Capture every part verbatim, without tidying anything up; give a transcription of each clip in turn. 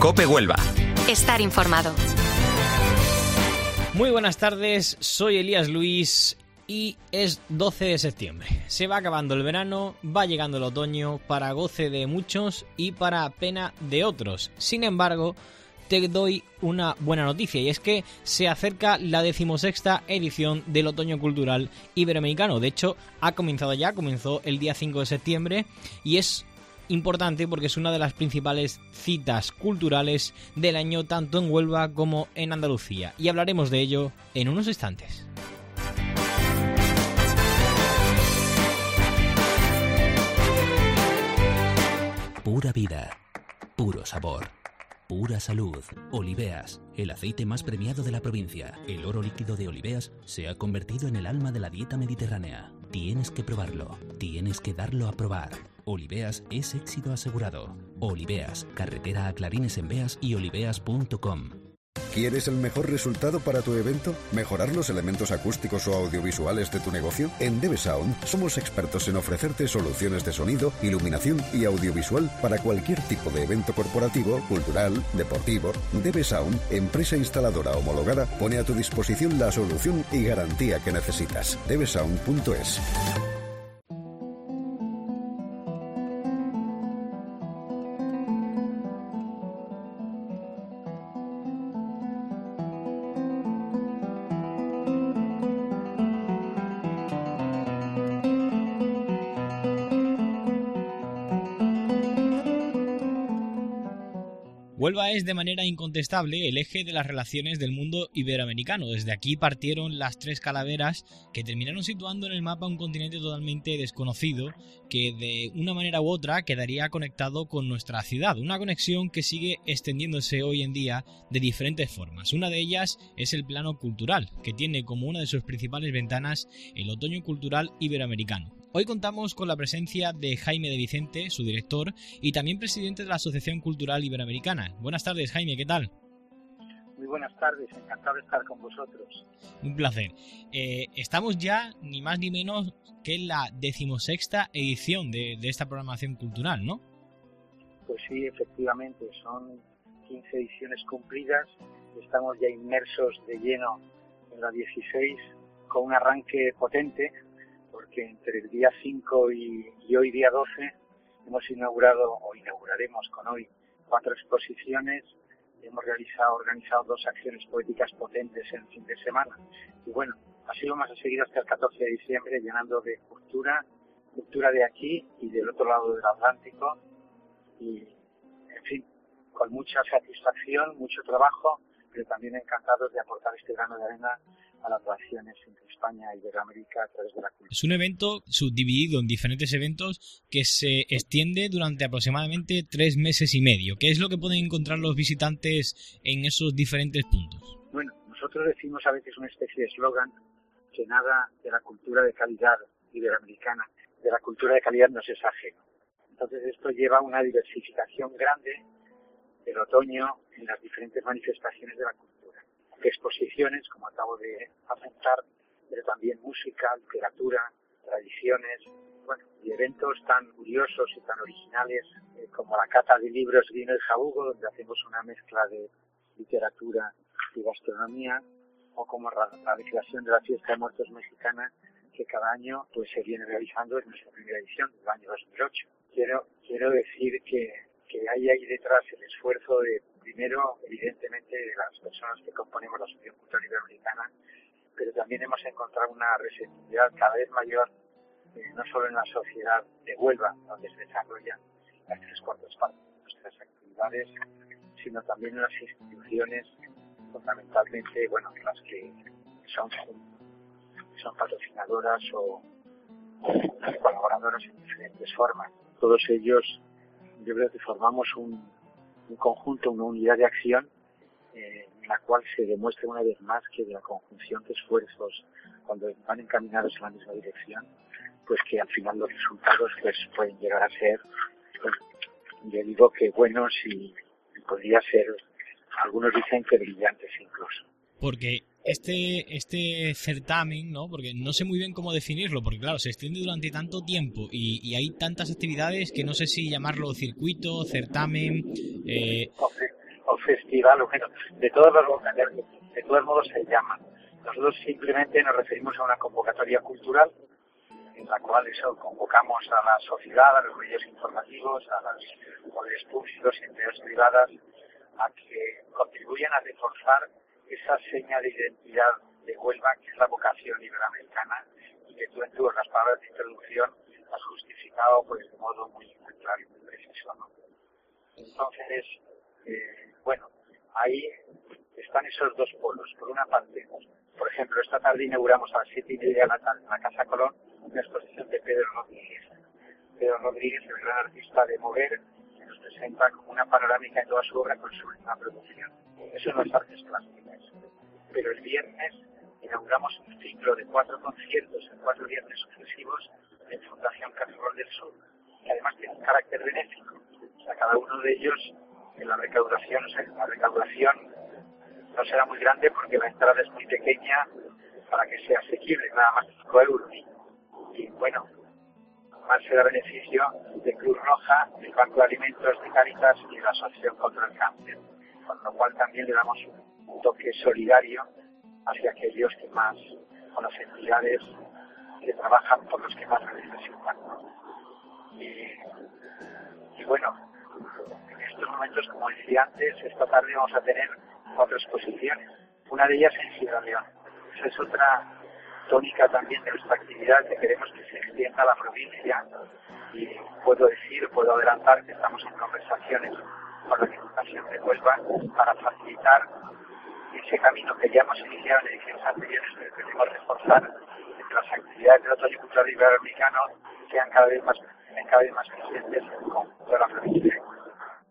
COPE Huelva. Estar informado. Muy buenas tardes, soy Elías Luis y es doce de septiembre. Se va acabando el verano, va llegando el otoño para goce de muchos y para pena de otros. Sin embargo, te doy una buena noticia y es que se acerca la decimosexta edición del Otoño Cultural Iberoamericano. De hecho, ha comenzado ya, comenzó el día cinco de septiembre y es importante porque es una de las principales citas culturales del año tanto en Huelva como en Andalucía. Y hablaremos de ello en unos instantes. Pura vida, puro sabor. Pura salud. Oliveas, el aceite más premiado de la provincia. El oro líquido de Oliveas se ha convertido en el alma de la dieta mediterránea. Tienes que probarlo. Tienes que darlo a probar. Oliveas es éxito asegurado. Oliveas, carretera a Clarines en Beas y oliveas punto com. ¿Quieres el mejor resultado para tu evento? ¿Mejorar los elementos acústicos o audiovisuales de tu negocio? En Debe Sound somos expertos en ofrecerte soluciones de sonido, iluminación y audiovisual para cualquier tipo de evento corporativo, cultural, deportivo. Debe Sound, empresa instaladora homologada, pone a tu disposición la solución y garantía que necesitas. debe sound punto es. Huelva es de manera incontestable el eje de las relaciones del mundo iberoamericano. Desde aquí partieron las tres calaveras que terminaron situando en el mapa un continente totalmente desconocido que de una manera u otra quedaría conectado con nuestra ciudad. Una conexión que sigue extendiéndose hoy en día de diferentes formas. Una de ellas es el plano cultural, que tiene como una de sus principales ventanas el Otoño Cultural Iberoamericano. Hoy contamos con la presencia de Jaime de Vicente, su director, y también presidente de la Asociación Cultural Iberoamericana. Buenas tardes, Jaime, ¿qué tal? Muy buenas tardes, encantado de estar con vosotros. Un placer. Eh, estamos ya, ni más ni menos, que en la decimosexta edición de, de esta programación cultural, ¿no? Pues sí, efectivamente, son quince ediciones cumplidas, estamos ya inmersos de lleno en la dieciséis, con un arranque potente, porque entre el día cinco y, y hoy día doce hemos inaugurado, o inauguraremos con hoy, cuatro exposiciones, hemos realizado, organizado dos acciones poéticas potentes en el fin de semana. Y bueno, así lo vamos a seguir hasta el catorce de diciembre, llenando de cultura, cultura de aquí y del otro lado del Atlántico. Y, en fin, con mucha satisfacción, mucho trabajo, pero también encantados de aportar este grano de arena a las relaciones entre España y Iberoamérica a través de la cultura. Es un evento subdividido en diferentes eventos que se extiende durante aproximadamente tres meses y medio. ¿Qué es lo que pueden encontrar los visitantes en esos diferentes puntos? Bueno, nosotros decimos a veces una especie de eslogan que nada de la cultura de calidad iberoamericana, de la cultura de calidad nos es ajeno. Entonces esto lleva a una diversificación grande del otoño en las diferentes manifestaciones de la cultura. Exposiciones, como acabo de apuntar, pero también música, literatura, tradiciones, bueno, y eventos tan curiosos y tan originales eh, como la cata de libros Vino y Jabugo, donde hacemos una mezcla de literatura y gastronomía, o como la, la legislación de la Fiesta de Muertos Mexicana, que cada año pues se viene realizando en nuestra primera edición del año dos mil ocho. Quiero, quiero decir que, que hay ahí detrás el esfuerzo de, primero, evidentemente, de las personas que componemos la Asociación Cultural Iberoamericana, pero también hemos encontrado una receptividad cada vez mayor, eh, no solo en la sociedad de Huelva, donde se desarrollan las tres cuartas partes de nuestras actividades, sino también en las instituciones, fundamentalmente, bueno, las que son, son patrocinadoras o, o colaboradoras en diferentes formas. Todos ellos, yo creo que formamos un, un conjunto, una unidad de acción eh, en la cual se demuestra una vez más que de la conjunción de esfuerzos, cuando van encaminados en la misma dirección, pues que al final los resultados pues pueden llegar a ser, pues, yo digo que buenos y, y podría ser, algunos dicen que brillantes incluso. Porque este este certamen, ¿no? Porque no sé muy bien cómo definirlo, porque claro, se extiende durante tanto tiempo y, y hay tantas actividades que no sé si llamarlo circuito, certamen... Eh... festival, o bueno, de todos los de todos modos se llaman. Nosotros simplemente nos referimos a una convocatoria cultural en la cual eso convocamos a la sociedad, a los medios informativos, a los poderes públicos y entidades privadas a que contribuyan a reforzar esa seña de identidad de Huelva, que es la vocación iberoamericana, y que tú en tus las palabras de introducción has justificado pues de modo muy, muy claro y muy preciso, ¿no? Entonces, eh, bueno, ahí están esos dos polos. Por una parte, por ejemplo, esta tarde inauguramos a las siete y media de la tarde en la Casa Colón una exposición de Pedro Rodríguez. Pedro Rodríguez, el gran artista de Moguer, que nos presenta como una panorámica de toda su obra con su última producción. Eso no es artes plásticas. Pero el viernes inauguramos un ciclo de cuatro conciertos en cuatro viernes sucesivos en Fundación Cajasol del Sur, que además tiene un carácter benéfico. O sea, cada uno de ellos, en la recaudación, o sea, la recaudación no será muy grande porque la entrada es muy pequeña para que sea asequible, nada más cinco euros. Y bueno, más será beneficio de Cruz Roja, del Banco de Alimentos de Cáritas y de la Asociación contra el Cáncer, con lo cual también le damos un toque solidario hacia aquellos que más, con las entidades que trabajan por los que más lo necesitan. Y, y bueno, en estos momentos, como decía antes, esta tarde vamos a tener cuatro exposiciones, una de ellas en Sierra León. Esa es otra tónica también de nuestra actividad, que queremos que se extienda a la provincia, y puedo decir, puedo adelantar que estamos en conversaciones con la Diputación de Huelva para facilitar ese camino que ya hemos iniciado en ediciones anteriores, pero que queremos reforzar, de que las actividades del otoño cultural iberoamericano sean cada vez más, cada vez más presentes en el conjunto de la provincia de Huelva.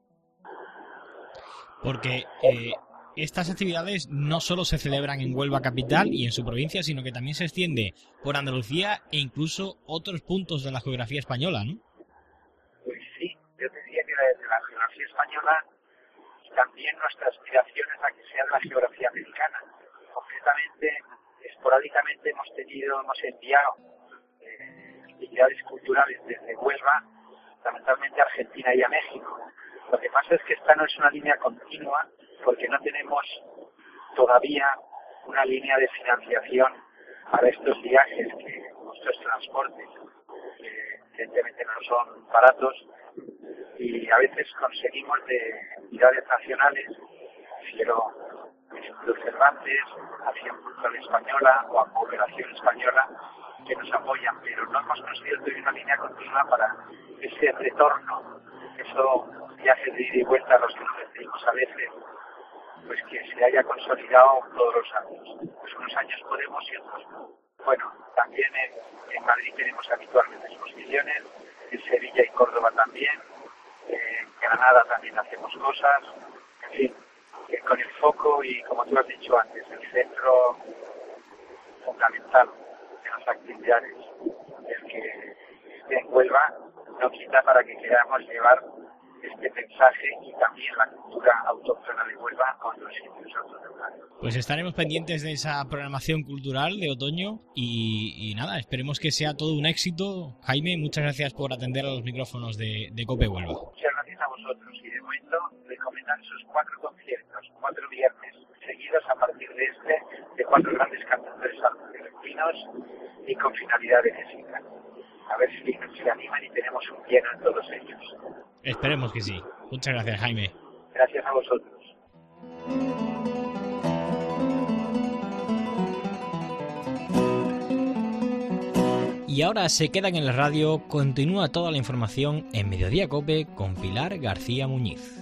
Porque eh, estas actividades no solo se celebran en Huelva capital y en su provincia, sino que también se extiende por Andalucía e incluso otros puntos de la geografía española, ¿no? Pues sí, yo te diría que desde la geografía española también nuestra aspiración es a que sea de la geografía americana. Concretamente, esporádicamente hemos tenido, hemos enviado eh, actividades culturales desde Huelva, fundamentalmente a Argentina y a México. Lo que pasa es que esta no es una línea continua, porque no tenemos todavía una línea de financiación para estos viajes, que estos transportes, que evidentemente no son baratos, y a veces conseguimos de entidades nacionales, quiero Instituto Cervantes, Acción Cultural Española o a Cooperación Española, que nos apoyan, pero no hemos conseguido tener una línea continua para ese retorno, eso viajes de ida y vuelta a los que nos referimos a veces, pues que se haya consolidado todos los años. Pues unos años podemos y otros no. Bueno, también en, en Madrid tenemos habitualmente exposiciones, en Sevilla y Córdoba también, en Granada también hacemos cosas, en fin, que con el foco y, como tú has dicho antes, el centro fundamental de las actividades, el que esté en Huelva, no quita para que queramos llevar este mensaje y también la cultura autóctona de Huelva a otros sitios autóctonos. Pues estaremos pendientes de esa programación cultural de otoño y, y nada, esperemos que sea todo un éxito. Jaime, muchas gracias por atender a los micrófonos de, de COPE Huelva. Muchas gracias a vosotros y de momento recomendar esos cuatro conciertos, cuatro viernes seguidos a partir de este, de cuatro grandes cantautores argentinos y con finalidad benéfica. A ver si se animan y tenemos un lleno en todos ellos. Esperemos que sí. Muchas gracias, Jaime. Gracias a vosotros. Y ahora se quedan en la radio. Continúa toda la información en Mediodía Cope con Pilar García Muñiz.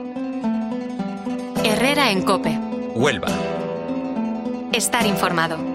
Herrera en Cope. Huelva. Estar informado.